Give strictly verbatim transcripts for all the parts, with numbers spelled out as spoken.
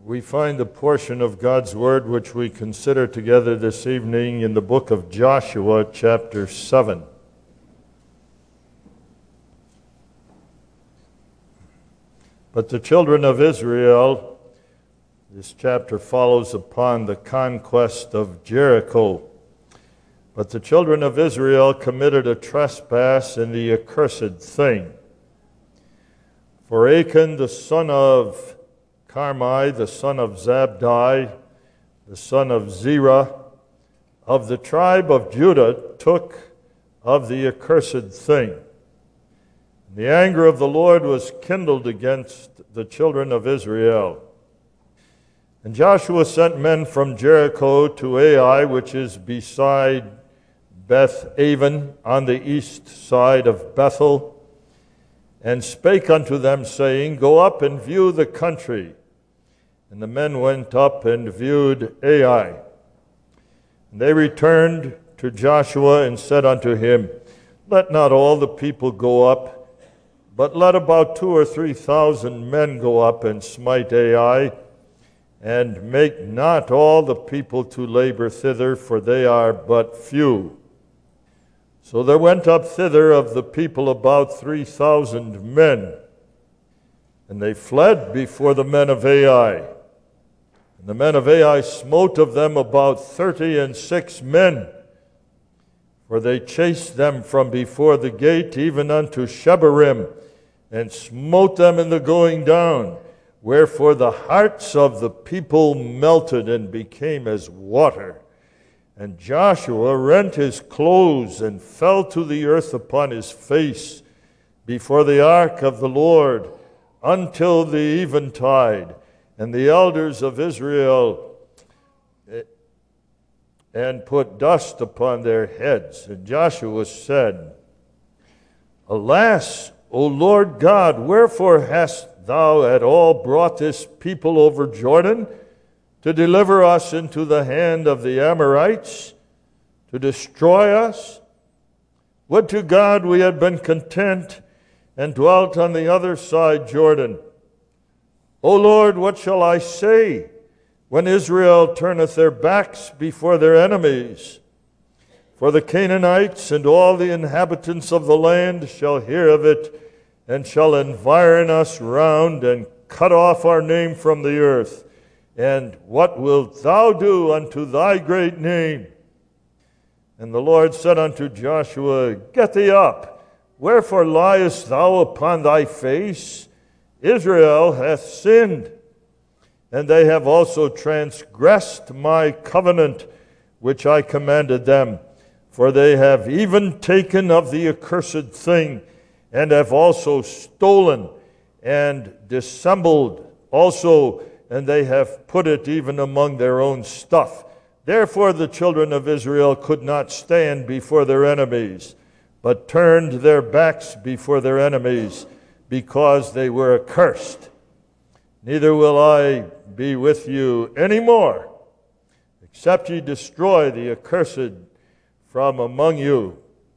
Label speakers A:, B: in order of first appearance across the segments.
A: we find the portion of God's Word which we consider together this evening in the book of Joshua, chapter seven. But the children of Israel, this chapter follows upon the conquest of Jericho. But the children of Israel committed a trespass in the accursed thing. For Achan, the son of Carmi, the son of Zabdi, the son of Zerah, of the tribe of Judah, took of the accursed thing. And the anger of the Lord was kindled against the children of Israel. And Joshua sent men from Jericho to Ai, which is beside Beth-aven, on the east side of Bethel, and spake unto them, saying, Go up and view the country. And the men went up and viewed Ai. And they returned to Joshua and said unto him, Let not all the people go up, but let about two or three thousand men go up and smite Ai, and make not all the people to labor thither, for they are but few. So there went up thither of the people about three thousand men, and they fled before the men of Ai. And the men of Ai smote of them about thirty and six men, for they chased them from before the gate even unto Shebarim, and smote them in the going down. Wherefore the hearts of the people melted and became as water. And Joshua rent his clothes and fell to the earth upon his face before the ark of the Lord until the eventide. And the elders of Israel and put dust upon their heads. And Joshua said, Alas, O Lord God, wherefore hast thou at all brought this people over Jordan to deliver us into the hand of the Amorites, to destroy us? Would to God we had been content and dwelt on the other side Jordan. O Lord, what shall I say when Israel turneth their backs before their enemies? For the Canaanites and all the inhabitants of the land shall hear of it, and shall environ us round, and cut off our name from the earth. And what wilt thou do unto thy great name? And the Lord said unto Joshua, Get thee up, wherefore liest thou upon thy face? Israel hath sinned, and they have also transgressed my covenant which I commanded them. For they have even taken of the accursed thing, and have also stolen and dissembled also, and they have put it even among their own stuff. Therefore the children of Israel could not stand before their enemies, but turned their backs before their enemies, because they were accursed. Neither will I be with you any more, except ye destroy the accursed from among you.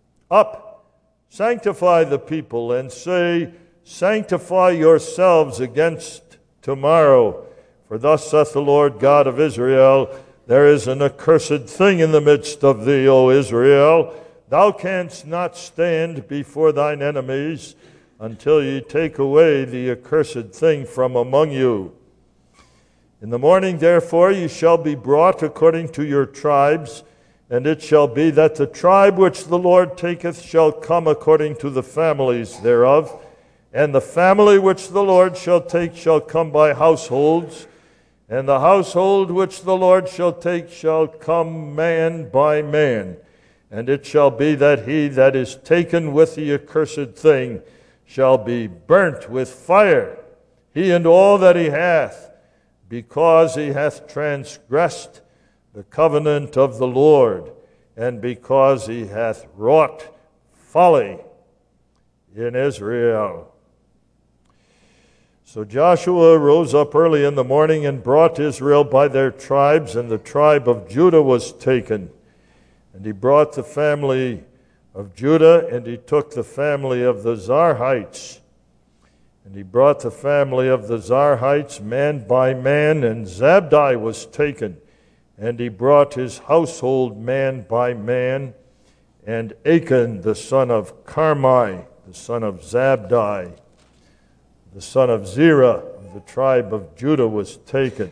A: Up, sanctify the people, and say, Sanctify yourselves against tomorrow. For thus saith the Lord God of Israel, There is an accursed thing in the midst of thee, O Israel. Thou canst not stand before thine enemies, until ye take away the accursed thing from among you. In the morning, therefore, ye shall be brought according to your tribes, and it shall be that the tribe which the Lord taketh shall come according to the families thereof, and the family which the Lord shall take shall come by households, and the household which the Lord shall take shall come man by man. And it shall be that he that is taken with the accursed thing shall be burnt with fire, he and all that he hath, because he hath transgressed the covenant of the Lord, and because he hath wrought folly in Israel. So Joshua rose up early in the morning and brought Israel by their tribes, and the tribe of Judah was taken. And he brought the family of Judah, and he took the family of the Zarhites. And he brought the family of the Zarhites man by man, and Zabdi was taken. And he brought his household man by man, and Achan the son of Carmi, the son of Zabdi, the son of Zerah, of the tribe of Judah, was taken.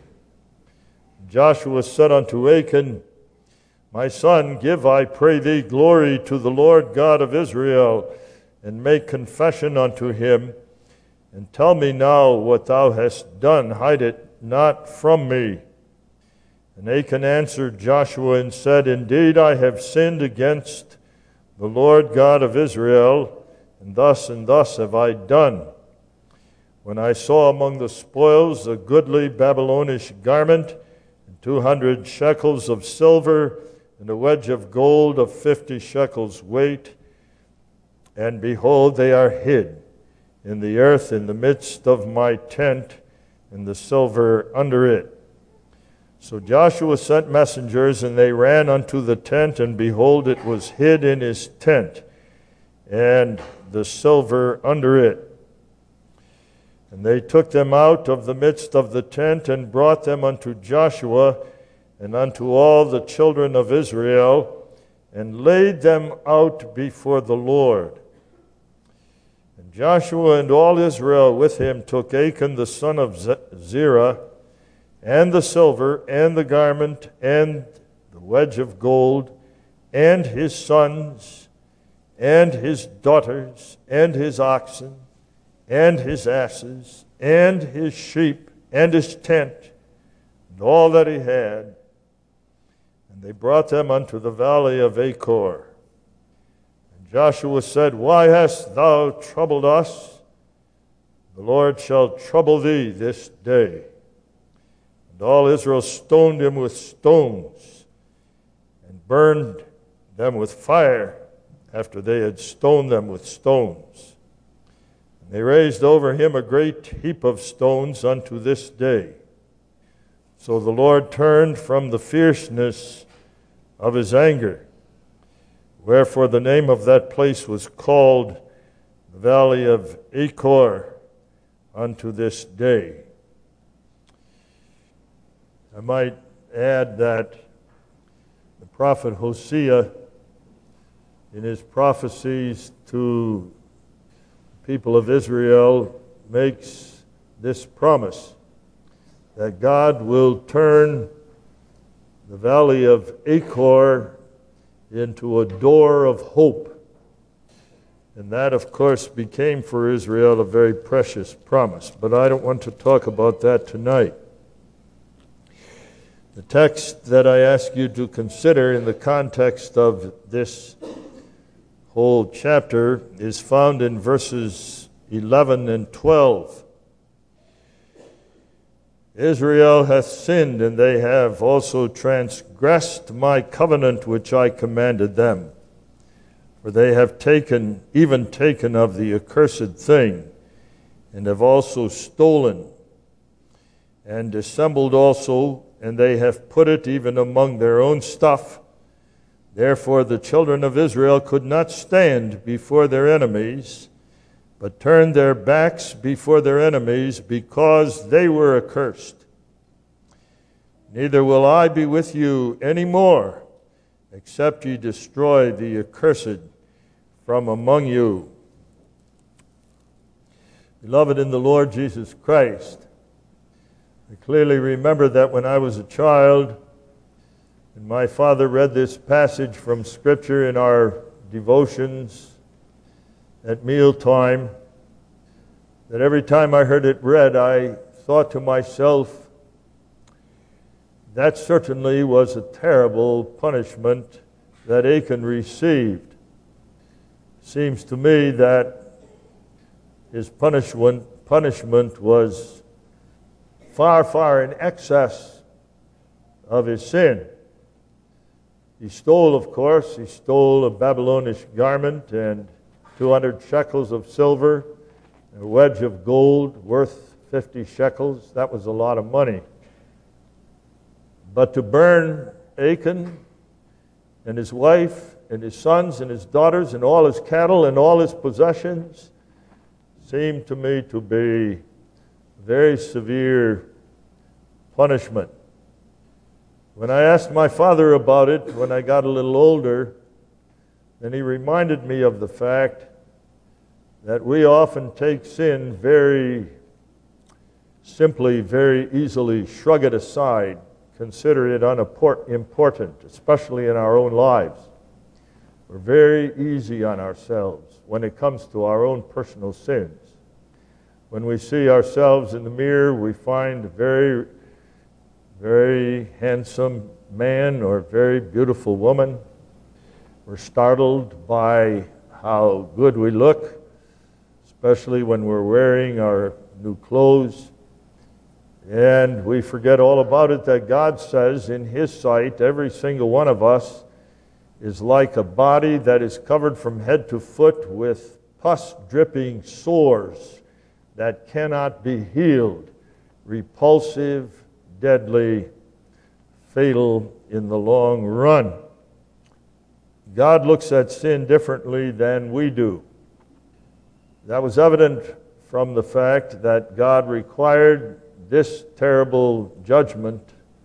A: Joshua said unto Achan, My son, give, I pray thee, glory to the Lord God of Israel, and make confession unto him, and tell me now what thou hast done. Hide it not from me. And Achan answered Joshua and said, Indeed, I have sinned against the Lord God of Israel, and thus and thus have I done. When I saw among the spoils a goodly Babylonish garment, and two hundred shekels of silver, and a wedge of gold of fifty shekels weight, and behold, they are hid in the earth in the midst of my tent, and the silver under it. So Joshua sent messengers, and they ran unto the tent, and behold, it was hid in his tent, and the silver under it. And they took them out of the midst of the tent, and brought them unto Joshua, and unto all the children of Israel, and laid them out before the Lord. And Joshua and all Israel with him took Achan the son of Zerah, and the silver, and the garment, and the wedge of gold, and his sons, and his daughters, and his oxen, and his asses, and his sheep, and his tent, and all that he had. And they brought them unto the valley of Achor. And Joshua said, Why hast thou troubled us? The Lord shall trouble thee this day. And all Israel stoned him with stones, and burned them with fire after they had stoned them with stones. And they raised over him a great heap of stones unto this day. So the Lord turned from the fierceness of his anger, wherefore the name of that place was called the Valley of Achor unto this day. I might add that the prophet Hosea, in his prophecies to the people of Israel, makes this promise, that God will turn the valley of Achor into a door of hope. And that, of course, became for Israel a very precious promise. But I don't want to talk about that tonight. The text that I ask you to consider in the context of this whole chapter is found in verses eleven and twelve. Israel hath sinned, and they have also transgressed my covenant which I commanded them. For they have taken, even taken of the accursed thing, and have also stolen, and dissembled also, and they have put it even among their own stuff. Therefore the children of Israel could not stand before their enemies, but turned their backs before their enemies, because they were accursed. Neither will I be with you any more, except ye destroy the accursed from among you. Beloved in the Lord Jesus Christ, I clearly remember that when I was a child, and my father read this passage from Scripture in our devotions at mealtime, that every time I heard it read, I thought to myself, that certainly was a terrible punishment that Achan received. Seems to me that his punishment, punishment was far, far in excess of his sin. He stole, of course, he stole a Babylonish garment and two hundred shekels of silver, a wedge of gold worth fifty shekels. That was a lot of money. But to burn Achan and his wife and his sons and his daughters and all his cattle and all his possessions seemed to me to be very severe punishment. When I asked my father about it when I got a little older, then he reminded me of the fact that we often take sin very simply, very easily, shrug it aside, consider it unimportant, especially in our own lives. We're very easy on ourselves when it comes to our own personal sins. When we see ourselves in the mirror, we find a very, very handsome man or very beautiful woman. We're startled by how good we look, especially when we're wearing our new clothes. And we forget all about it that God says in His sight, every single one of us is like a body that is covered from head to foot with pus-dripping sores that cannot be healed, repulsive, deadly, fatal in the long run. God looks at sin differently than we do. That was evident from the fact that God required this terrible judgment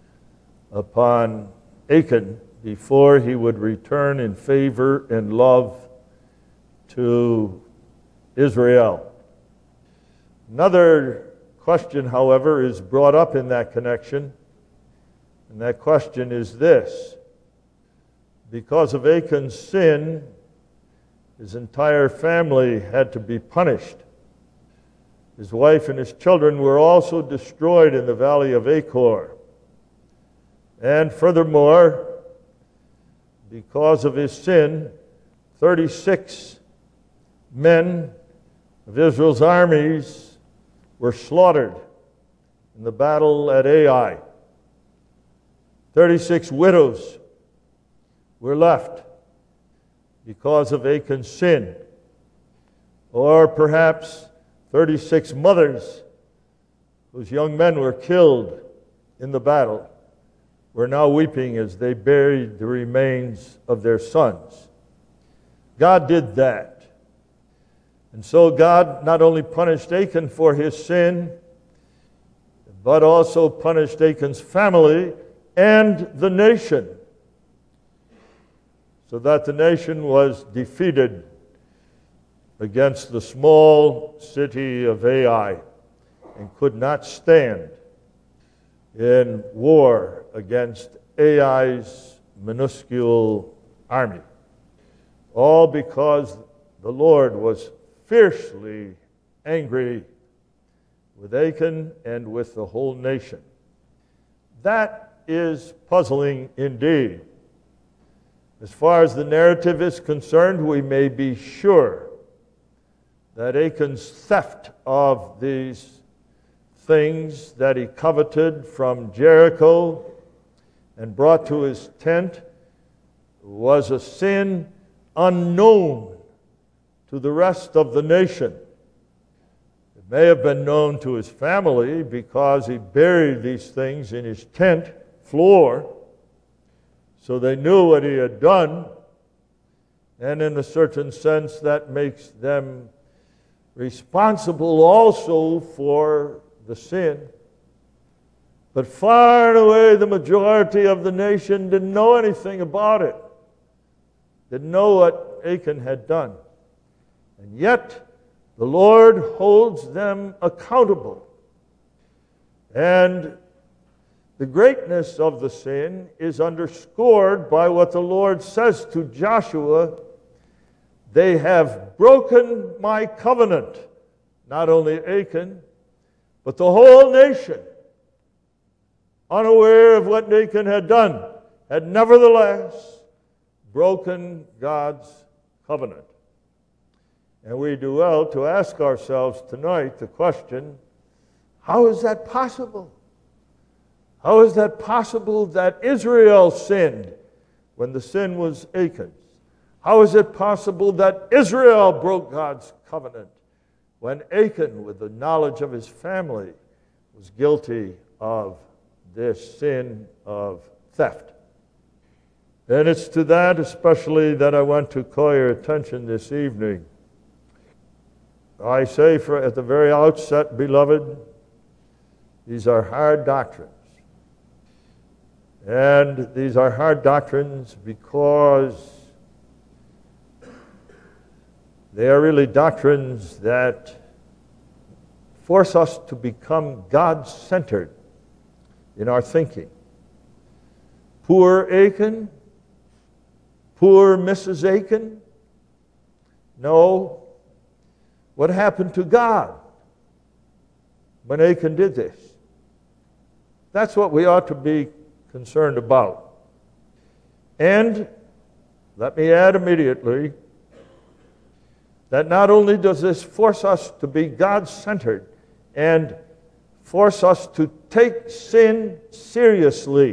A: upon Achan before he would return in favor and love to Israel. Another question, however, is brought up in that connection, and that question is this: because of Achan's sin, his entire family had to be punished. His wife and his children were also destroyed in the valley of Achor. And furthermore, because of his sin, thirty-six men of Israel's armies were slaughtered in the battle at Ai. thirty-six widows were left because of Achan's sin. Or perhaps thirty-six mothers whose young men were killed in the battle were now weeping as they buried the remains of their sons. God did that. And so God not only punished Achan for his sin, but also punished Achan's family and the nation, so that the nation was defeated against the small city of Ai and could not stand in war against Ai's minuscule army. All because the Lord was fiercely angry with Achan and with the whole nation. That is puzzling indeed. As far as the narrative is concerned, we may be sure that Achan's theft of these things that he coveted from Jericho and brought to his tent was a sin unknown to the rest of the nation. It may have been known to his family because he buried these things in his tent floor, so they knew what he had done, and in a certain sense that makes them responsible also for the sin. But far and away the majority of the nation didn't know anything about it, didn't know what Achan had done. And yet the Lord holds them accountable. And the greatness of the sin is underscored by what the Lord says to Joshua: they have broken my covenant. Not only Achan, but the whole nation, unaware of what Achan had done, had nevertheless broken God's covenant. And we do well to ask ourselves tonight the question, how is that possible? How is that possible that Israel sinned when the sin was Achan's? How is it possible that Israel broke God's covenant when Achan, with the knowledge of his family, was guilty of this sin of theft? And it's to that especially that I want to call your attention this evening. I say for at the very outset, beloved, these are hard doctrines. And these are hard doctrines because they are really doctrines that force us to become God-centered in our thinking. Poor Achan, poor Missus Achan. No, what happened to God when Achan did this? That's what we ought to be concerned about. And let me add immediately that not only does this force us to be God-centered and force us to take sin seriously,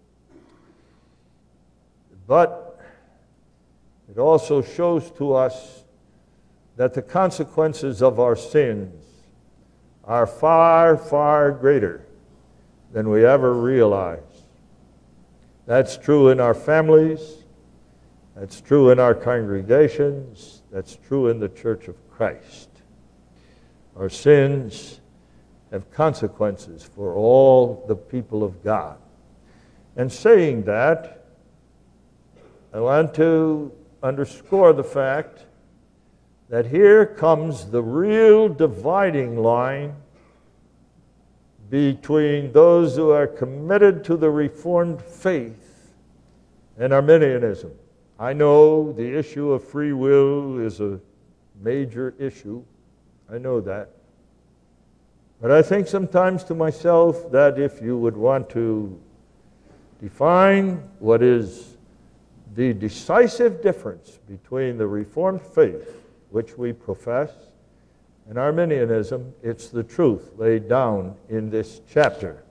A: but it also shows to us that the consequences of our sins are far, far greater than we ever realized. That's true in our families. That's true in our congregations. That's true in the Church of Christ. Our sins have consequences for all the people of God. And saying that, I want to underscore the fact that here comes the real dividing line between those who are committed to the Reformed faith and Arminianism. I know the issue of free will is a major issue. I know that. But I think sometimes to myself that if you would want to define what is the decisive difference between the Reformed faith, which we profess, and Arminianism, it's the truth laid down in this chapter.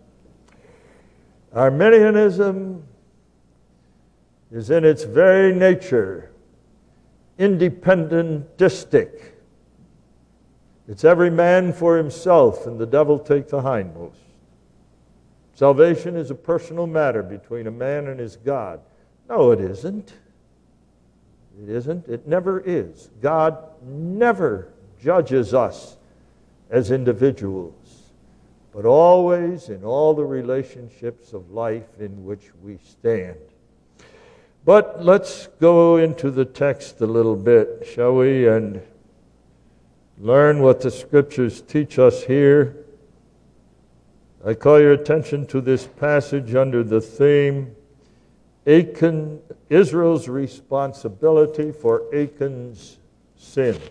A: Arminianism is in its very nature independentistic. It's every man for himself, and the devil take the hindmost. Salvation is a personal matter between a man and his God. No, it isn't. It isn't. It never is. God never judges us as individuals, but always in all the relationships of life in which we stand. But let's go into the text a little bit, shall we, and learn what the Scriptures teach us here. I call your attention to this passage under the theme, Achan, Israel's responsibility for Achan's sin.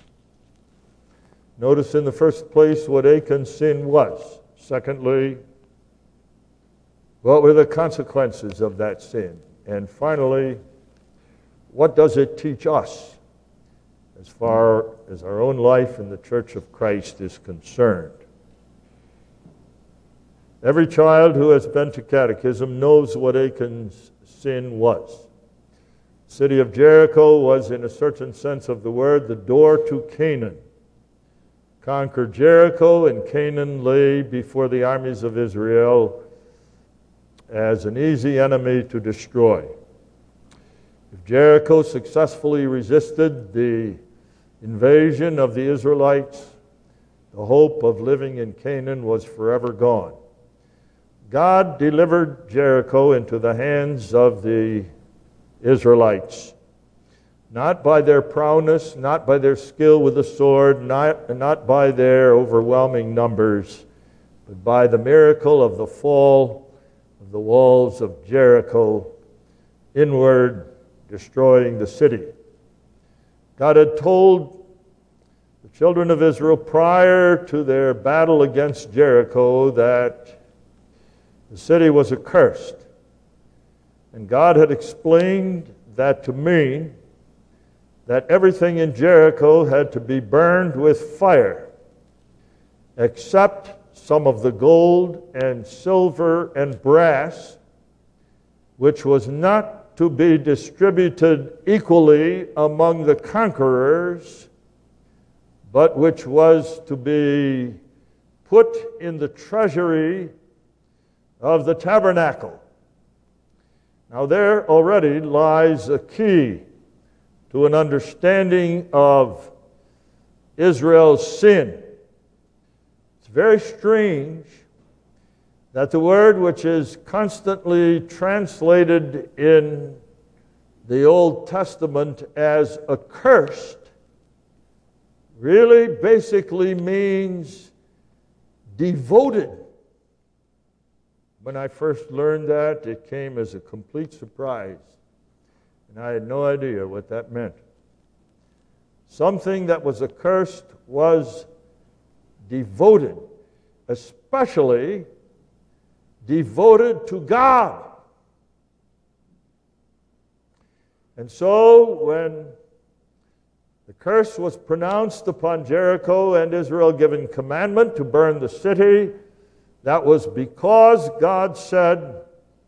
A: Notice in the first place what Achan's sin was. Secondly, what were the consequences of that sin? And finally, what does it teach us as far as our own life in the Church of Christ is concerned? Every child who has been to catechism knows what Achan's sin was. The city of Jericho was, in a certain sense of the word, the door to Canaan. Conquered Jericho, and Canaan lay before the armies of Israel as an easy enemy to destroy. If Jericho successfully resisted the invasion of the Israelites, the hope of living in Canaan was forever gone. God delivered Jericho into the hands of the Israelites, not by their prowess, not by their skill with the sword, not, not by their overwhelming numbers, but by the miracle of the fall of the walls of Jericho inward, destroying the city. God had told the children of Israel prior to their battle against Jericho that the city was accursed. And God had explained that to mean that everything in Jericho had to be burned with fire, except some of the gold and silver and brass, which was not to be distributed equally among the conquerors, but which was to be put in the treasury of the tabernacle. Now there already lies a key to an understanding of Israel's sin. It's very strange that the word which is constantly translated in the Old Testament as accursed really basically means devoted. When I first learned that, it came as a complete surprise, and I had no idea what that meant. Something that was accursed was devoted, especially devoted to God. And so when the curse was pronounced upon Jericho and Israel, given commandment to burn the city, that was because God said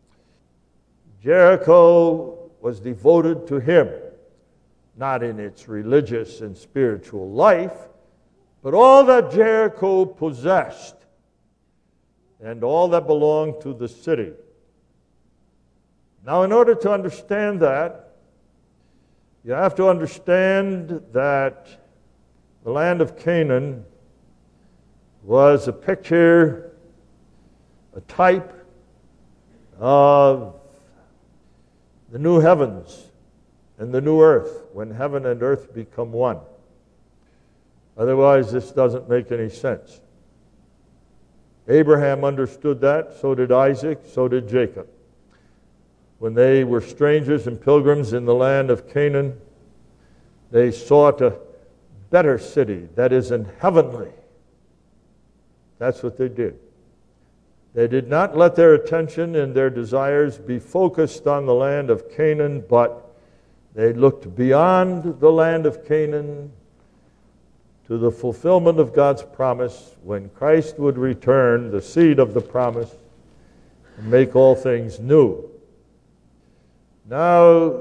A: Jericho was devoted to Him, not in its religious and spiritual life, but all that Jericho possessed and all that belonged to the city. Now, in order to understand that, you have to understand that the land of Canaan was a picture, a type of the new heavens and the new earth, when heaven and earth become one. Otherwise, this doesn't make any sense. Abraham understood that, so did Isaac, so did Jacob. When they were strangers and pilgrims in the land of Canaan, they sought a better city that is in heavenly. That's what they did. They did not let their attention and their desires be focused on the land of Canaan, but they looked beyond the land of Canaan to the fulfillment of God's promise when Christ would return, the seed of the promise, and make all things new. Now,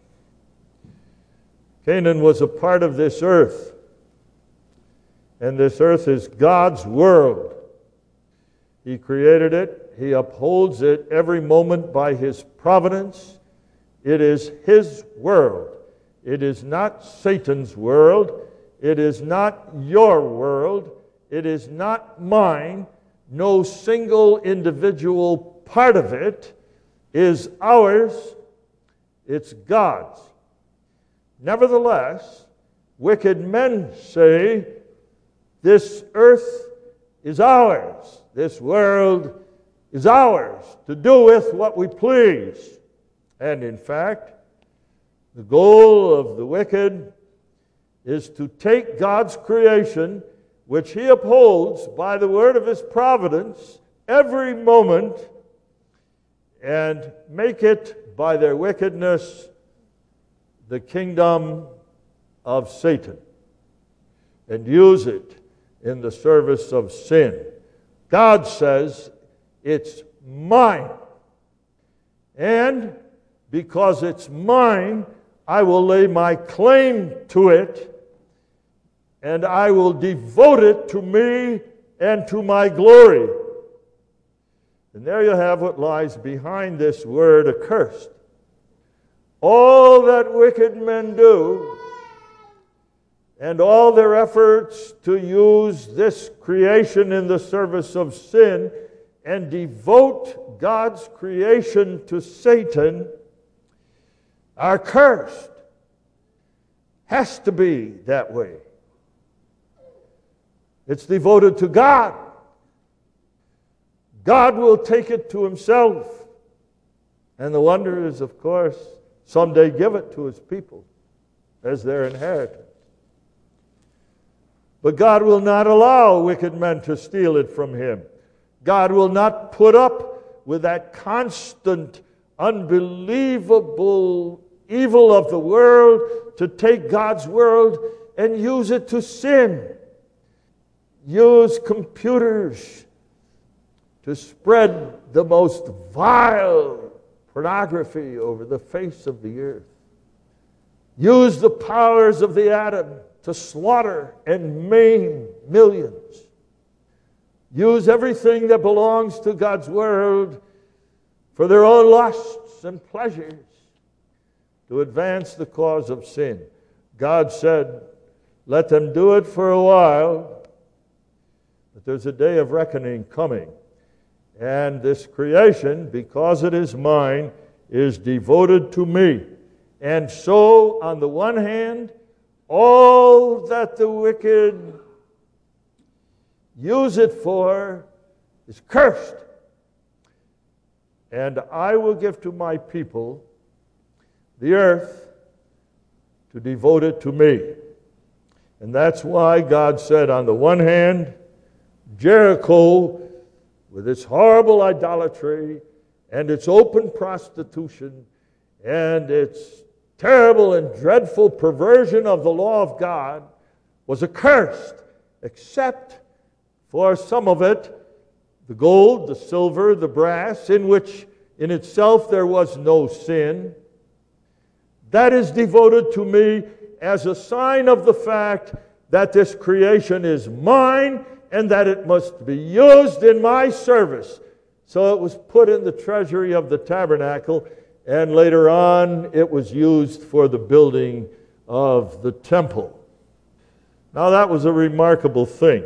A: Canaan was a part of this earth, and this earth is God's world. He created it. He upholds it every moment by His providence. It is His world. It is not Satan's world. It is not your world. It is not mine. No single individual part of it is ours. It's God's. Nevertheless, wicked men say, this earth is ours. This world is ours to do with what we please. And in fact, the goal of the wicked is to take God's creation, which He upholds by the word of His providence every moment, and make it, by their wickedness, the kingdom of Satan, and use it in the service of sin. God says, it's mine. And because it's mine, I will lay my claim to it, and I will devote it to me and to my glory. And there you have what lies behind this word accursed. All that wicked men do, and all their efforts to use this creation in the service of sin and devote God's creation to Satan, are cursed. Has to be that way. It's devoted to God. God will take it to Himself. And the wonder is, of course, someday give it to His people as their inheritance. But God will not allow wicked men to steal it from Him. God will not put up with that constant, unbelievable evil of the world to take God's world and use it to sin. Use computers to spread the most vile pornography over the face of the earth. Use the powers of the atom to slaughter and maim millions. Use everything that belongs to God's world for their own lusts and pleasures to advance the cause of sin. God said, Let them do it for a while, but there's a day of reckoning coming. And this creation, because it is mine, is devoted to me. And so, on the one hand, all that the wicked use it for is cursed. And I will give to my people the earth to devote it to me. And that's why God said, on the one hand, Jericho, with its horrible idolatry and its open prostitution and its terrible and dreadful perversion of the law of God, was accursed, except for some of it, the gold, the silver, the brass, in which in itself there was no sin. That is devoted to me as a sign of the fact that this creation is mine and that it must be used in my service. So it was put in the treasury of the tabernacle, and later on it was used for the building of the temple. Now that was a remarkable thing.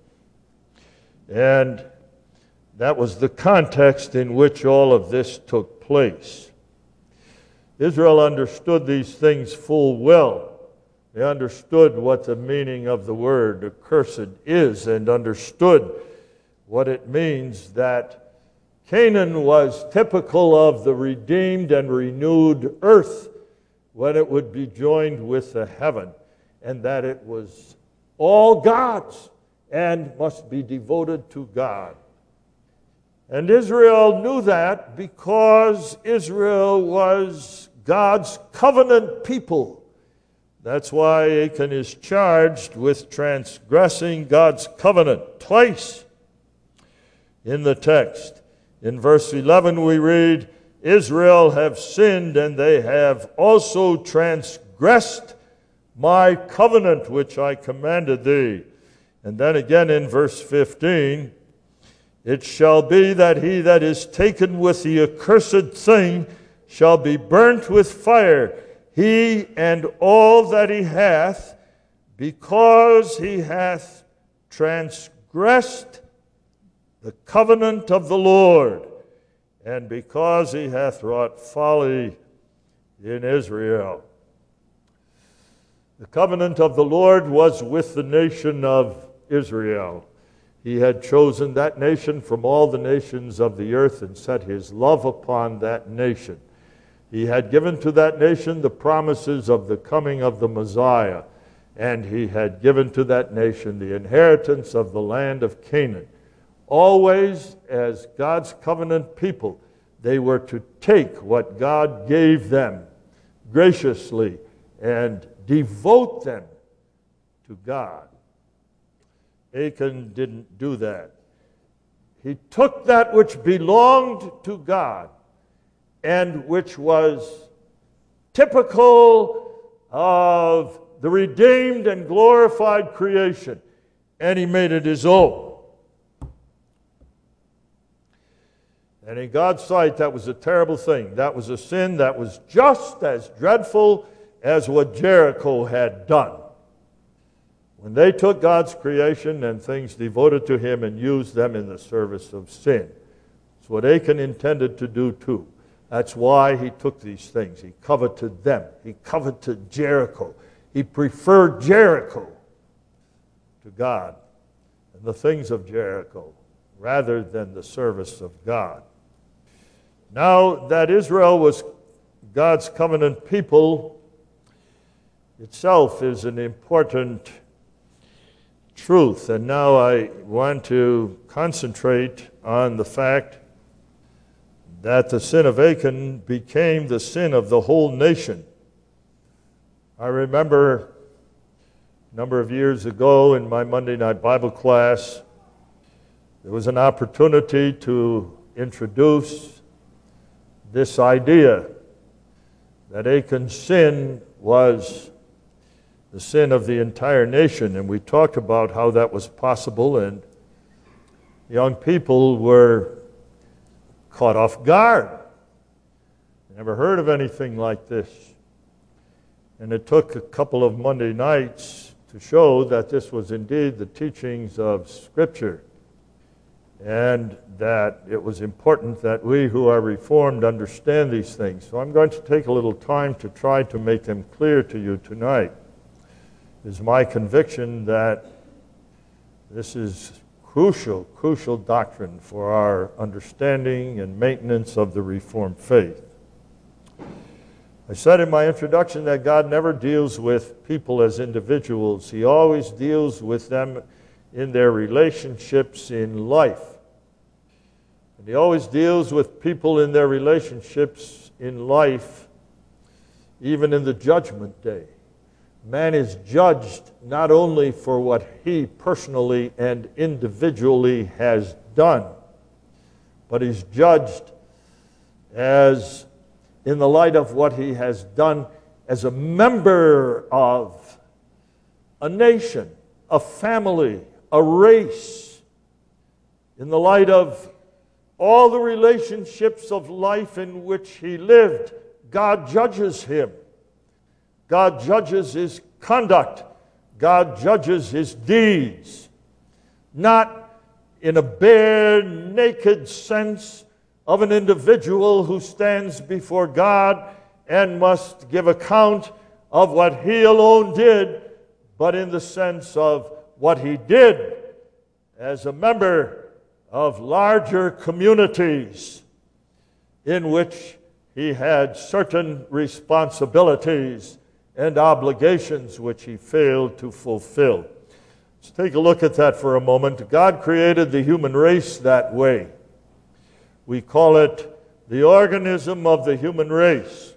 A: And that was the context in which all of this took place. Israel understood these things full well. They understood what the meaning of the word accursed is, and understood what it means that Canaan was typical of the redeemed and renewed earth when it would be joined with the heaven, and that it was all God's and must be devoted to God. And Israel knew that because Israel was God's covenant people. That's why Achan is charged with transgressing God's covenant twice in the text. In verse eleven we read, Israel have sinned, and they have also transgressed my covenant which I commanded thee. And then again in verse fifteen, it shall be that he that is taken with the accursed thing shall be burnt with fire, he and all that he hath, because he hath transgressed the covenant of the Lord, and because he hath wrought folly in Israel. The covenant of the Lord was with the nation of Israel. He had chosen that nation from all the nations of the earth and set his love upon that nation. He had given to that nation the promises of the coming of the Messiah, and he had given to that nation the inheritance of the land of Canaan. Always, as God's covenant people, they were to take what God gave them graciously and devote them to God. Achan didn't do that. He took that which belonged to God and which was typical of the redeemed and glorified creation, and he made it his own. And in God's sight, that was a terrible thing. That was a sin that was just as dreadful as what Jericho had done. When they took God's creation and things devoted to him and used them in the service of sin. It's what Achan intended to do too. That's why he took these things. He coveted them. He coveted Jericho. He preferred Jericho to God and the things of Jericho rather than the service of God. Now that Israel was God's covenant people itself is an important truth. And now I want to concentrate on the fact that the sin of Achan became the sin of the whole nation. I remember a number of years ago in my Monday night Bible class, there was an opportunity to introduce this idea that Achan's sin was the sin of the entire nation, and we talked about how that was possible, and young people were caught off guard. Never heard of anything like this. And it took a couple of Monday nights to show that this was indeed the teachings of Scripture, and that it was important that we who are Reformed understand these things. So I'm going to take a little time to try to make them clear to you tonight. It is my conviction that this is crucial, crucial doctrine for our understanding and maintenance of the Reformed faith. I said in my introduction that God never deals with people as individuals. He always deals with them in their relationships in life. And He always deals with people in their relationships in life, even in the judgment day. Man is judged not only for what he personally and individually has done, but he's judged as in the light of what he has done as a member of a nation, a family, a race, in the light of all the relationships of life in which he lived. God judges him. God judges his conduct. God judges his deeds. Not in a bare, naked sense of an individual who stands before God and must give account of what he alone did, but in the sense of what he did as a member of larger communities in which he had certain responsibilities and obligations which he failed to fulfill. Let's take a look at that for a moment. God created the human race that way. We call it the organism of the human race.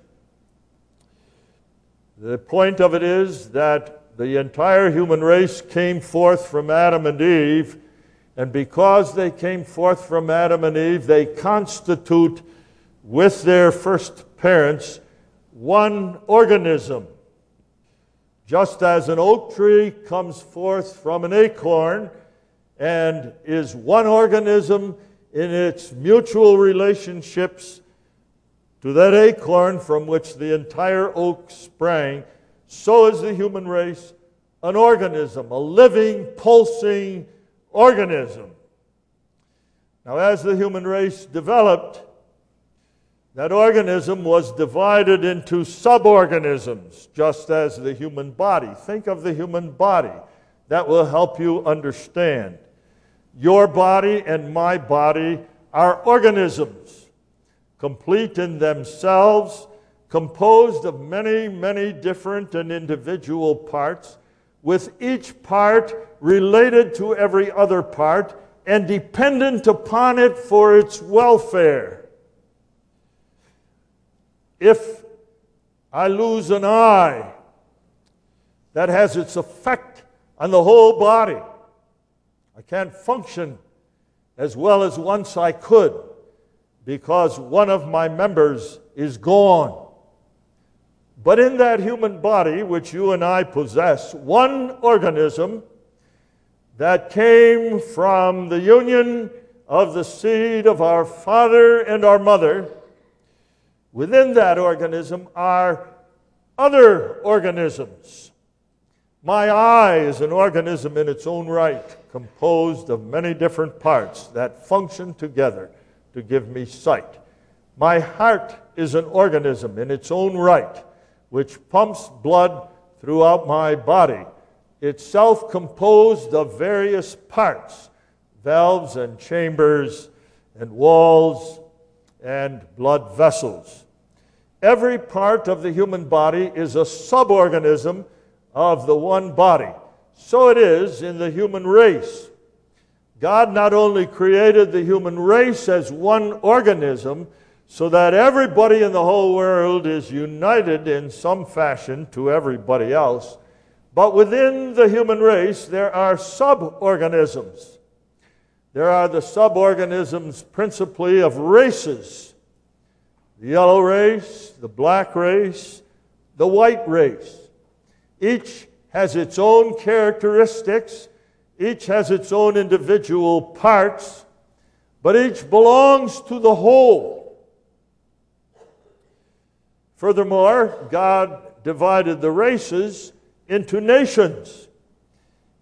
A: The point of it is that the entire human race came forth from Adam and Eve, and because they came forth from Adam and Eve, they constitute, with their first parents, one organism. Just as an oak tree comes forth from an acorn and is one organism in its mutual relationships to that acorn from which the entire oak sprang, so is the human race an organism, a living, pulsing organism. Now, as the human race developed, that organism was divided into suborganisms, just as the human body. Think of the human body. That will help you understand. Your body and my body are organisms, complete in themselves, composed of many, many different and individual parts, with each part related to every other part and dependent upon it for its welfare. If I lose an eye, that has its effect on the whole body. I can't function as well as once I could because one of my members is gone. But in that human body, which you and I possess, one organism that came from the union of the seed of our father and our mother, within that organism are other organisms. My eye is an organism in its own right, composed of many different parts that function together to give me sight. My heart is an organism in its own right, which pumps blood throughout my body, itself composed of various parts, valves and chambers and walls and blood vessels. Every part of the human body is a suborganism of the one body. So it is in the human race. God not only created the human race as one organism so that everybody in the whole world is united in some fashion to everybody else, but within the human race there are suborganisms. There are the suborganisms principally of races. The yellow race, the black race, the white race. Each has its own characteristics, each has its own individual parts, but each belongs to the whole. Furthermore, God divided the races into nations.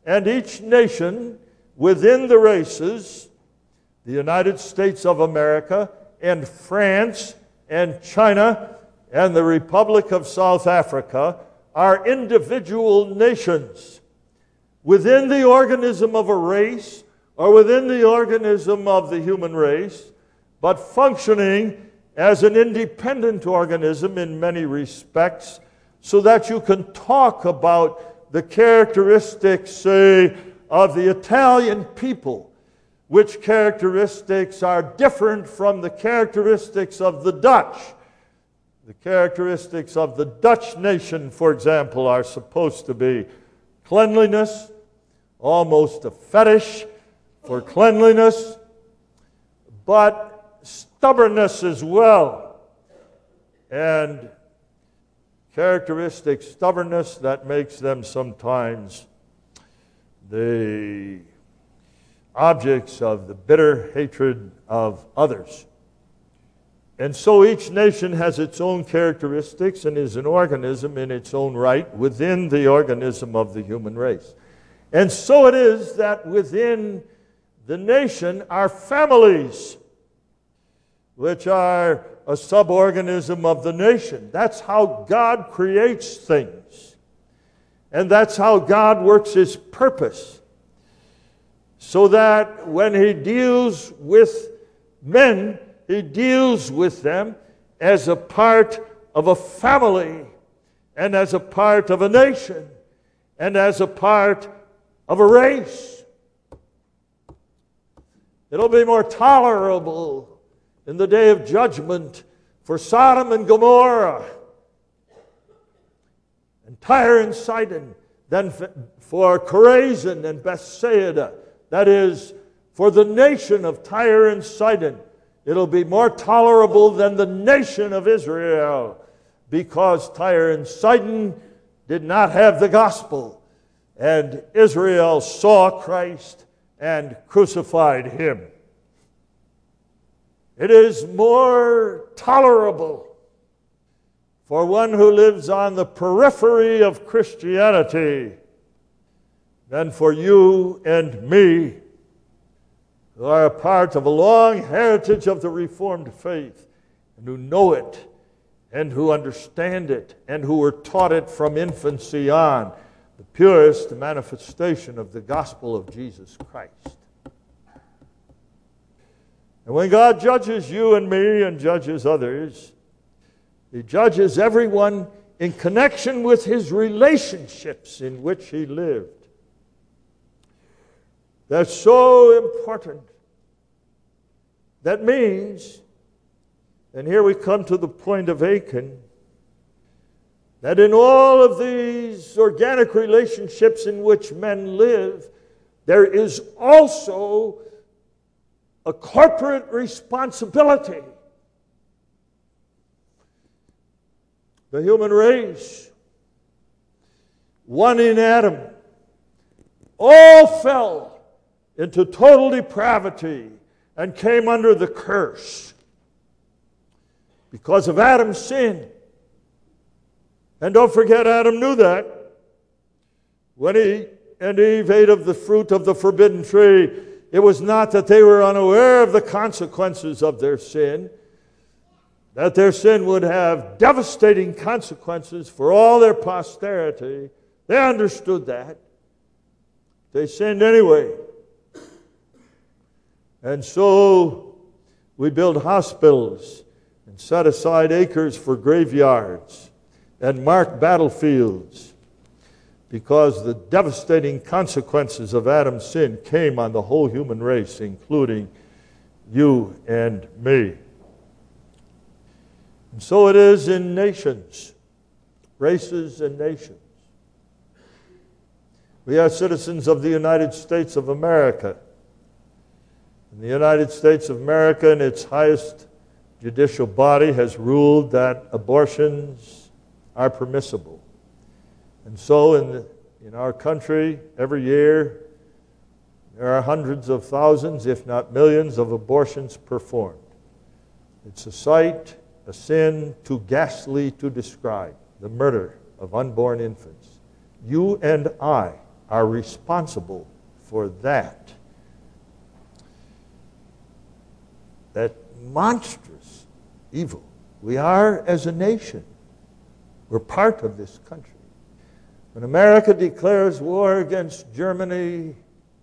A: And each nation within the races, the United States of America and France and China and the Republic of South Africa, are individual nations within the organism of a race or within the organism of the human race, but functioning as an independent organism in many respects, so that you can talk about the characteristics, say, of the Italian people, which characteristics are different from the characteristics of the Dutch. The characteristics of the Dutch nation, for example, are supposed to be cleanliness, almost a fetish for cleanliness, but stubbornness as well. And characteristic stubbornness that makes them sometimes the objects of the bitter hatred of others. And so each nation has its own characteristics and is an organism in its own right within the organism of the human race. And so it is that within the nation are families, which are a suborganism of the nation. That's how God creates things. And that's how God works His purpose. So that when He deals with men, He deals with them as a part of a family, and as a part of a nation, and as a part of a race. It'll be more tolerable in the day of judgment for Sodom and Gomorrah and Tyre and Sidon than for Chorazin and Bethsaida. That is, for the nation of Tyre and Sidon, it'll be more tolerable than the nation of Israel, because Tyre and Sidon did not have the gospel, and Israel saw Christ and crucified Him. It is more tolerable for one who lives on the periphery of Christianity than for you and me, who are a part of a long heritage of the Reformed faith, and who know it, and who understand it, and who were taught it from infancy on, the purest manifestation of the gospel of Jesus Christ. And when God judges you and me and judges others, He judges everyone in connection with his relationships in which he lived. That's so important. That means, and here we come to the point of Achan, that in all of these organic relationships in which men live, there is also a corporate responsibility. The human race, one in Adam, all fell into total depravity and came under the curse because of Adam's sin. And don't forget, Adam knew that. When he and Eve ate of the fruit of the forbidden tree, it was not that they were unaware of the consequences of their sin, that their sin would have devastating consequences for all their posterity. They understood that. They sinned anyway. And so we build hospitals and set aside acres for graveyards and mark battlefields, because the devastating consequences of Adam's sin came on the whole human race, including you and me. And so it is in nations, races and nations. We are citizens of the United States of America. And the United States of America, in its highest judicial body, has ruled that abortions are permissible. And so in, the, in our country, every year, there are hundreds of thousands, if not millions, of abortions performed. It's a sight, a sin too ghastly to describe, the murder of unborn infants. You and I are responsible for that. That monstrous evil. We are, as a nation, we're part of this country. When America declares war against Germany,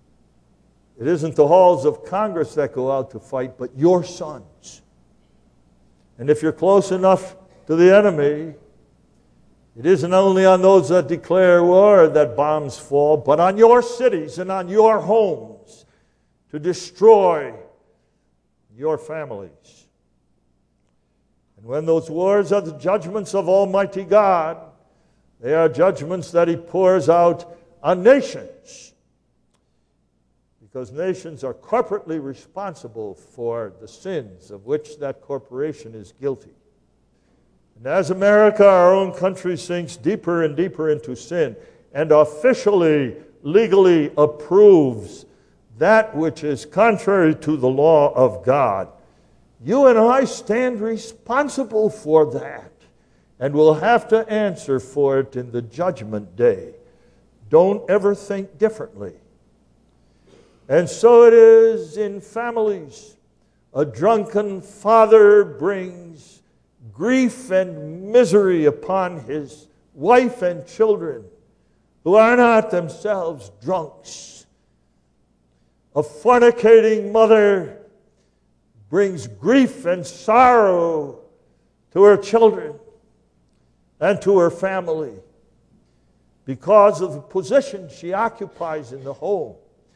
A: it isn't the halls of Congress that go out to fight, but your sons. And if you're close enough to the enemy, it isn't only on those that declare war that bombs fall, but on your cities and on your homes to destroy your families. And when those wars are the judgments of Almighty God, they are judgments that He pours out on nations. Because nations are corporately responsible for the sins of which that corporation is guilty. And as America, our own country, sinks deeper and deeper into sin and officially, legally approves that which is contrary to the law of God, you and I stand responsible for that and will have to answer for it in the judgment day. Don't ever think differently. And so it is in families. A drunken father brings grief and misery upon his wife and children who are not themselves drunks. A fornicating mother brings grief and sorrow to her children and to her family because of the position she occupies in the home.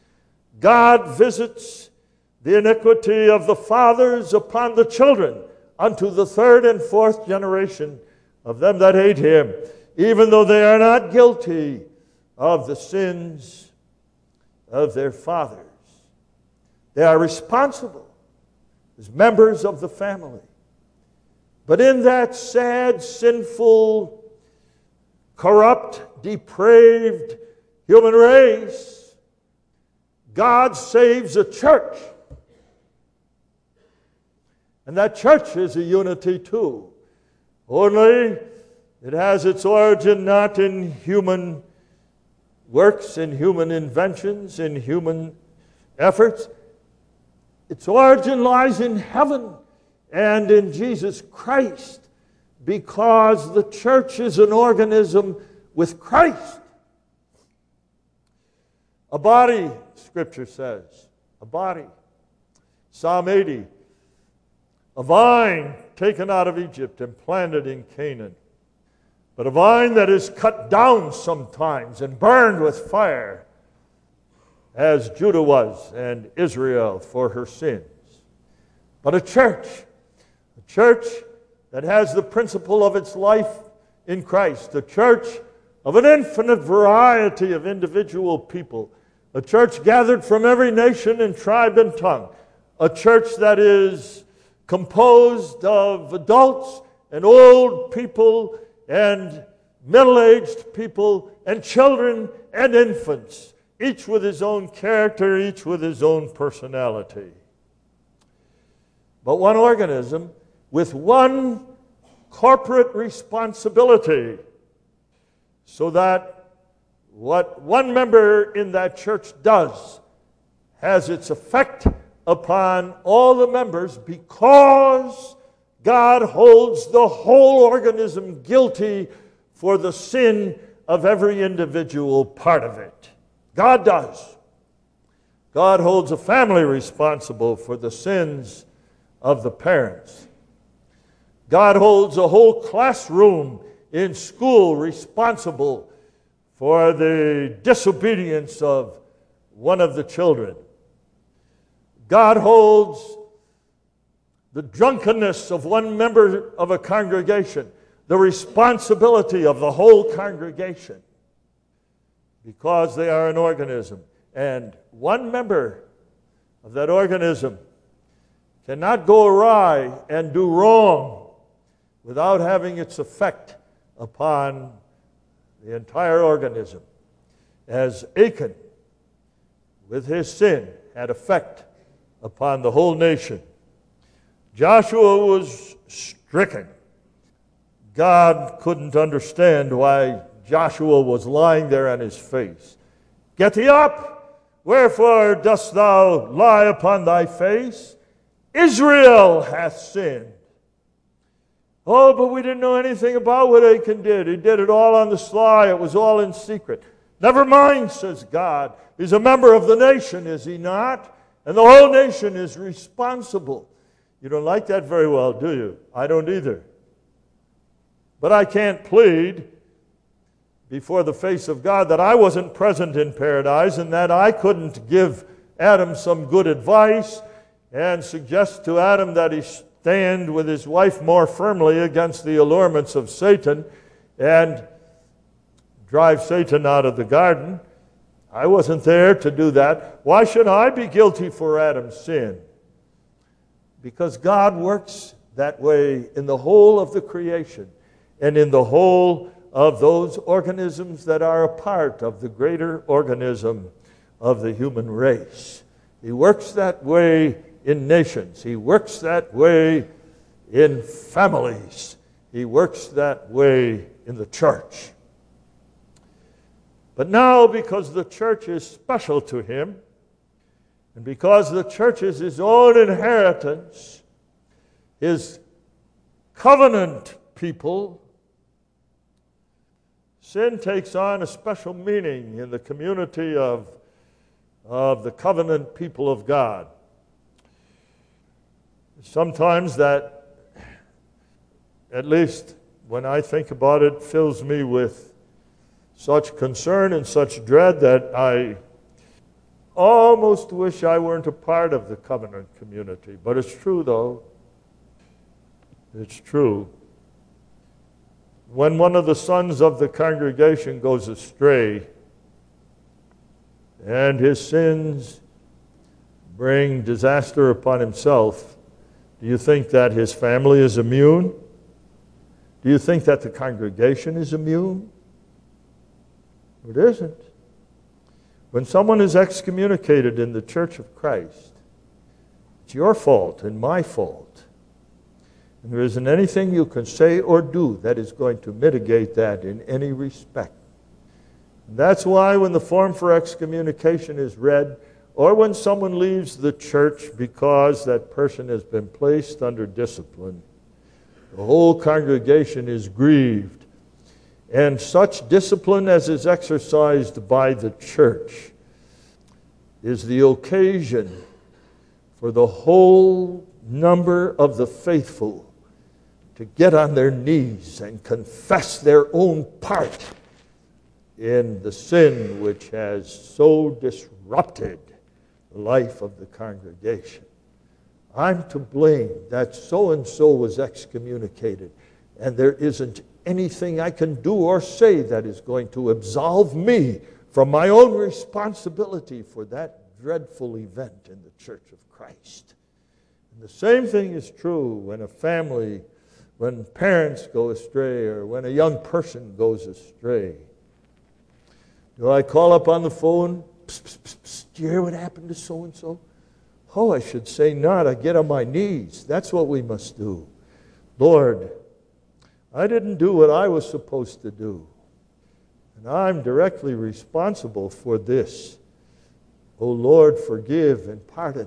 A: God visits the iniquity of the fathers upon the children unto the third and fourth generation of them that hate Him, even though they are not guilty of the sins of their fathers. They are responsible as members of the family. But in that sad, sinful, corrupt, depraved human race, God saves a church. And that church is a unity too. Only it has its origin not in human works, in human inventions, in human efforts. Its origin lies in heaven and in Jesus Christ, because the church is an organism with Christ. A body, Scripture says, a body. Psalm eighty, a vine taken out of Egypt and planted in Canaan, but a vine that is cut down sometimes and burned with fire, as Judah was and Israel for her sins. But a church, a church that has the principle of its life in Christ, a church of an infinite variety of individual people, a church gathered from every nation and tribe and tongue, a church that is composed of adults and old people and middle-aged people and children and infants, each with his own character, each with his own personality. But one organism with one corporate responsibility, so that what one member in that church does has its effect upon all the members, because God holds the whole organism guilty for the sin of every individual part of it. God does. God holds a family responsible for the sins of the parents. God holds a whole classroom in school responsible for the disobedience of one of the children. God holds the drunkenness of one member of a congregation, the responsibility of the whole congregation, because they are an organism. And one member of that organism cannot go awry and do wrong without having its effect upon the entire organism. As Achan, with his sin, had effect upon the whole nation. Joshua was stricken. God couldn't understand why Joshua was lying there on his face. Get thee up! Wherefore dost thou lie upon thy face? Israel hath sinned. Oh, but we didn't know anything about what Achan did. He did it all on the sly. It was all in secret. Never mind, says God. He's a member of the nation, is he not? And the whole nation is responsible. You don't like that very well, do you? I don't either. But I can't plead before the face of God that I wasn't present in paradise and that I couldn't give Adam some good advice and suggest to Adam that he stand with his wife more firmly against the allurements of Satan and drive Satan out of the garden. I wasn't there to do that. Why should I be guilty for Adam's sin? Because God works that way in the whole of the creation and in the whole of those organisms that are a part of the greater organism of the human race. He works that way in nations. He works that way in families. He works that way in the church. But now, because the church is special to him, and because the church is his own inheritance, his covenant people, sin takes on a special meaning in the community of, of the covenant people of God. Sometimes that, at least when I think about it, fills me with such concern and such dread that I almost wish I weren't a part of the covenant community. But it's true, though. It's true. When one of the sons of the congregation goes astray and his sins bring disaster upon himself, do you think that his family is immune? Do you think that the congregation is immune? It isn't. When someone is excommunicated in the Church of Christ, it's your fault and my fault. And there isn't anything you can say or do that is going to mitigate that in any respect. And that's why when the form for excommunication is read, or when someone leaves the church because that person has been placed under discipline, the whole congregation is grieved. And such discipline as is exercised by the church is the occasion for the whole number of the faithful to get on their knees and confess their own part in the sin which has so disrupted the life of the congregation. I'm to blame that so-and-so was excommunicated, and there isn't anything I can do or say that is going to absolve me from my own responsibility for that dreadful event in the Church of Christ. And the same thing is true when a family, when parents go astray, or when a young person goes astray. Do I call up on the phone? Psst, psst, psst, psst, do you hear what happened to so-and-so? Oh, I should say not. I get on my knees. That's what we must do. Lord, I didn't do what I was supposed to do. And I'm directly responsible for this. Oh Lord, forgive and pardon.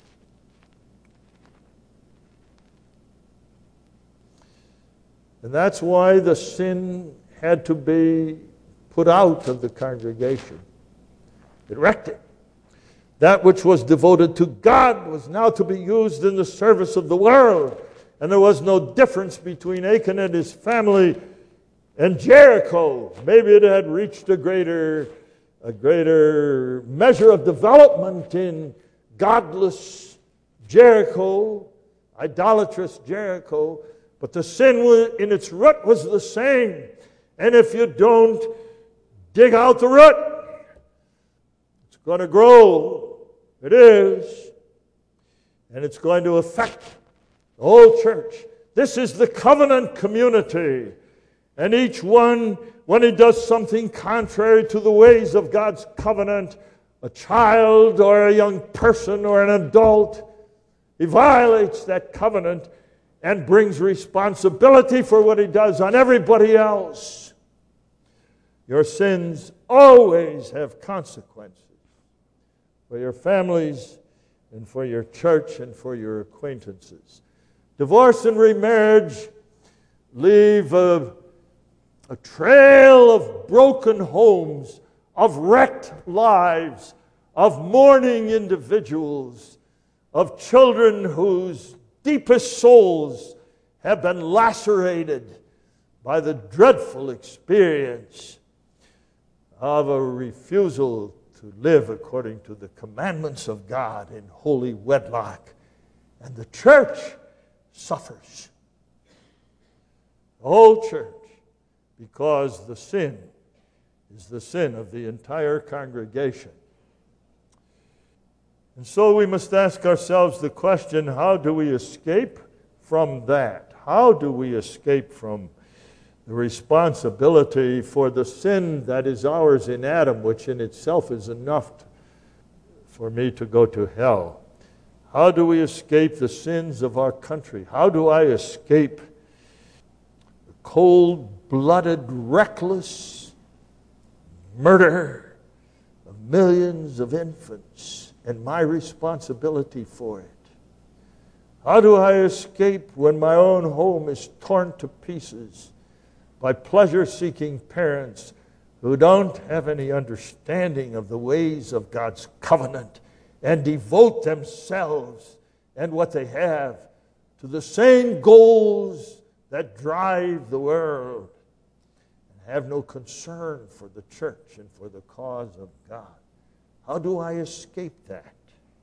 A: And that's why the sin had to be put out of the congregation. It wrecked it. That which was devoted to God was now to be used in the service of the world. And there was no difference between Achan and his family and Jericho. Maybe it had reached a greater, a greater measure of development in godless Jericho, idolatrous Jericho, but the sin in its root was the same. And if you don't dig out the root, it's going to grow. It is. And it's going to affect the whole church. This is the covenant community. And each one, when he does something contrary to the ways of God's covenant, a child or a young person or an adult, he violates that covenant and brings responsibility for what he does on everybody else. Your sins always have consequences for your families and for your church and for your acquaintances. Divorce and remarriage leave a, a trail of broken homes, of wrecked lives, of mourning individuals, of children whose deepest souls have been lacerated by the dreadful experience of a refusal to live according to the commandments of God in holy wedlock. And the church suffers. The whole church, because the sin is the sin of the entire congregation. And so we must ask ourselves the question, how do we escape from that? How do we escape from the responsibility for the sin that is ours in Adam, which in itself is enough to, for me to go to hell? How do we escape the sins of our country? How do I escape the cold-blooded, reckless murder of millions of infants and my responsibility for it? How do I escape when my own home is torn to pieces by pleasure-seeking parents who don't have any understanding of the ways of God's covenant and devote themselves and what they have to the same goals that drive the world and have no concern for the church and for the cause of God? How do I escape that?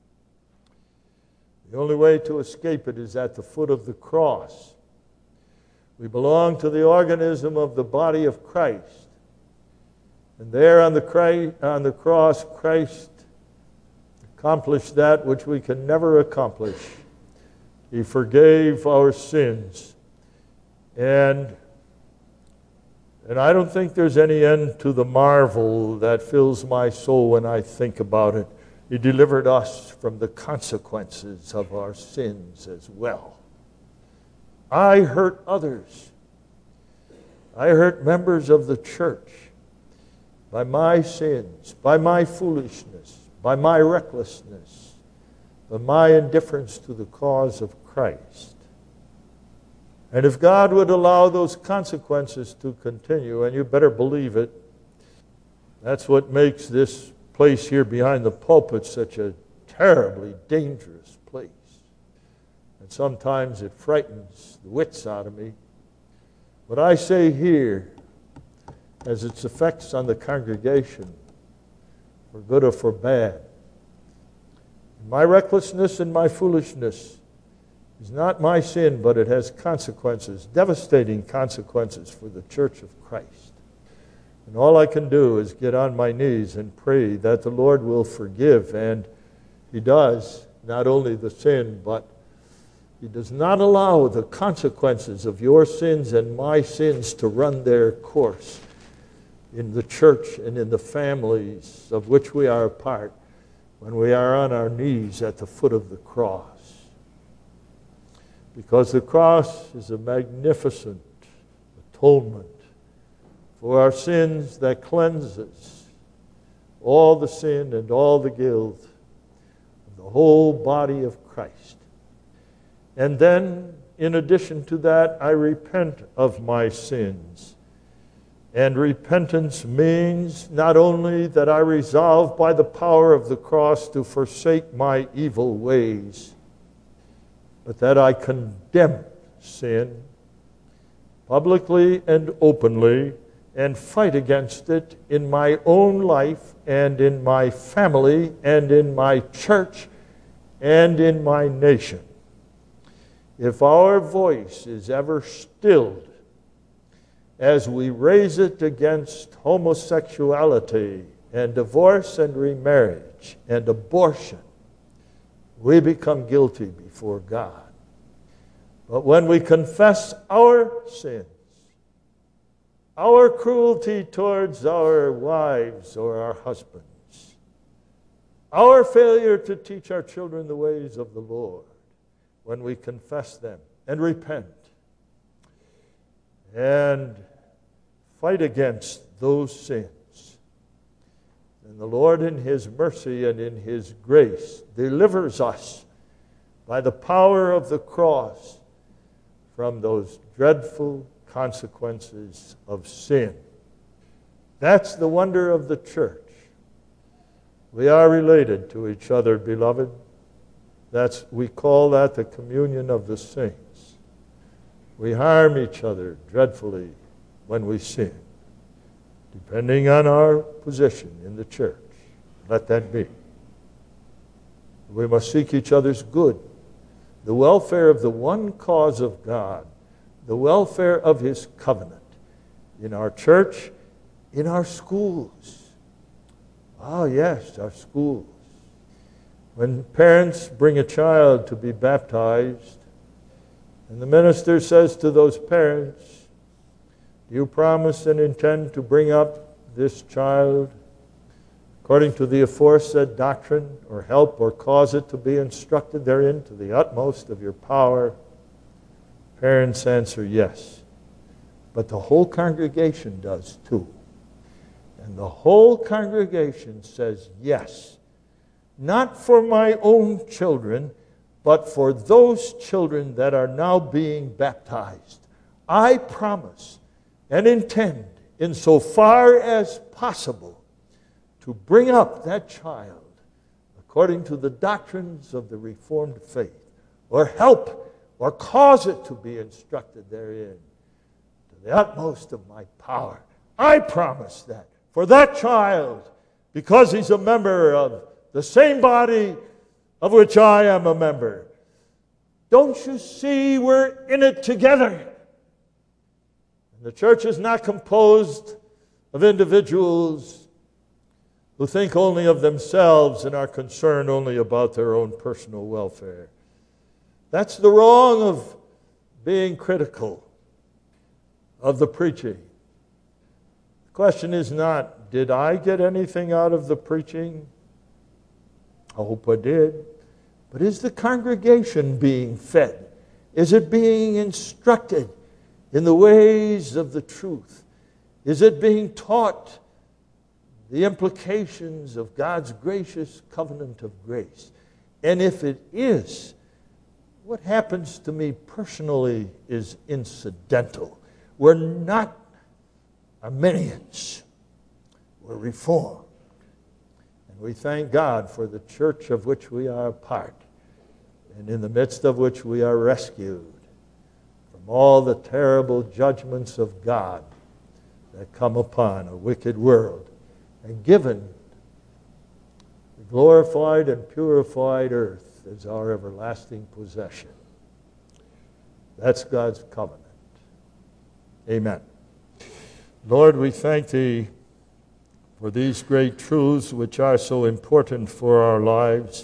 A: The only way to escape it is at the foot of the cross. We belong to the organism of the body of Christ. And there on the, Christ, on the cross, Christ accomplished that which we can never accomplish. He forgave our sins. And, and I don't think there's any end to the marvel that fills my soul when I think about it. He delivered us from the consequences of our sins as well. I hurt others. I hurt members of the church by my sins, by my foolishness, by my recklessness, by my indifference to the cause of Christ. And if God would allow those consequences to continue, and you better believe it, that's what makes this place here behind the pulpit such a terribly dangerous place. And sometimes it frightens the wits out of me. What I say here has its effects on the congregation, for good or for bad. My recklessness and my foolishness is not my sin, but it has consequences, devastating consequences for the church of Christ. And all I can do is get on my knees and pray that the Lord will forgive. And He does, not only the sin, but He does not allow the consequences of your sins and my sins to run their course in the church and in the families of which we are a part when we are on our knees at the foot of the cross. Because the cross is a magnificent atonement for our sins that cleanses all the sin and all the guilt of the whole body of Christ. And then, in addition to that, I repent of my sins. And repentance means not only that I resolve by the power of the cross to forsake my evil ways, but that I condemn sin publicly and openly and fight against it in my own life and in my family and in my church and in my nation. If our voice is ever stilled as we raise it against homosexuality and divorce and remarriage and abortion, we become guilty before God. But when we confess our sins, our cruelty towards our wives or our husbands, our failure to teach our children the ways of the Lord, when we confess them and repent and fight against those sins, And the Lord in His mercy and in His grace delivers us by the power of the cross from those dreadful consequences of sin. That's the wonder of the church. We are related to each other, beloved. That's, we call that the communion of the saints. We harm each other dreadfully when we sin, depending on our position in the church. Let that be. We must seek each other's good, the welfare of the one cause of God, the welfare of His covenant in our church, in our schools. Oh, yes, our schools. When parents bring a child to be baptized, and the minister says to those parents, do you promise and intend to bring up this child according to the aforesaid doctrine, or help or cause it to be instructed therein to the utmost of your power? Parents answer yes. But the whole congregation does too. And the whole congregation says yes. Not for my own children, but for those children that are now being baptized. I promise and intend, insofar as possible, to bring up that child according to the doctrines of the Reformed faith, or help or cause it to be instructed therein to the utmost of my power. I promise that for that child, because he's a member of the same body of which I am a member. Don't you see we're in it together? And the church is not composed of individuals who think only of themselves and are concerned only about their own personal welfare. That's the wrong of being critical of the preaching. The question is not, did I get anything out of the preaching? I hope I did. But is the congregation being fed? Is it being instructed in the ways of the truth? Is it being taught the implications of God's gracious covenant of grace? And if it is, what happens to me personally is incidental. We're not Arminians. We're Reformed. And we thank God for the church of which we are a part, and in the midst of which we are rescued from all the terrible judgments of God that come upon a wicked world, and given the glorified and purified earth as our everlasting possession. That's God's covenant. Amen. Lord, we thank Thee for these great truths which are so important for our lives.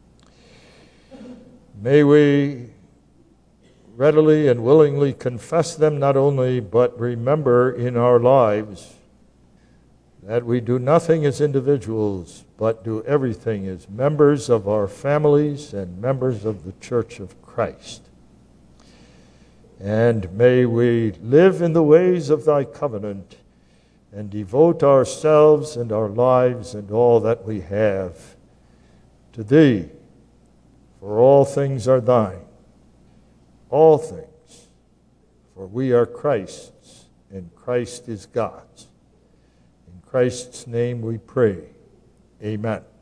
A: May we readily and willingly confess them not only, but remember in our lives that we do nothing as individuals, but do everything as members of our families and members of the Church of Christ. And may we live in the ways of Thy covenant and devote ourselves and our lives and all that we have to Thee, for all things are Thine, all things, for we are Christ's, and Christ is God's. In Christ's name we pray. Amen.